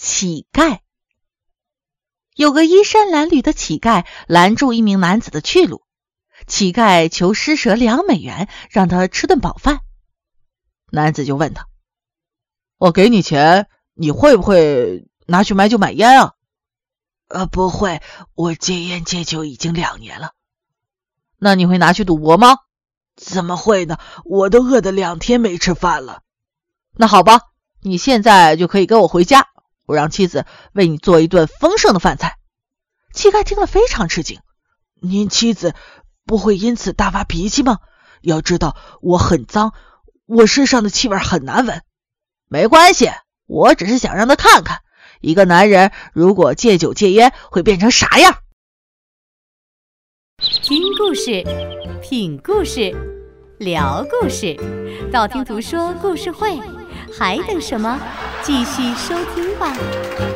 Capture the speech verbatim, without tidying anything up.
乞丐。有个衣衫褴褛的乞丐拦住一名男子的去路，乞丐求施舍两美元，让他吃顿饱饭。男子就问他：我给你钱，你会不会拿去买酒买烟啊？ 呃，不会，我戒烟戒酒已经两年了。 那你会拿去赌博吗？ 怎么会呢？我都饿得两天没吃饭了。 那好吧，你现在就可以跟我回家，我让妻子为你做一顿丰盛的饭菜。乞丐听了非常吃惊。 您妻子不会因此大发脾气吗？要知道我很脏，我身上的气味很难闻。 没关系，我只是想让他看看，一个男人如果戒酒戒烟会变成啥样。 听故事，品故事，聊故事，道听途说故事会，还等什么？继续收听吧。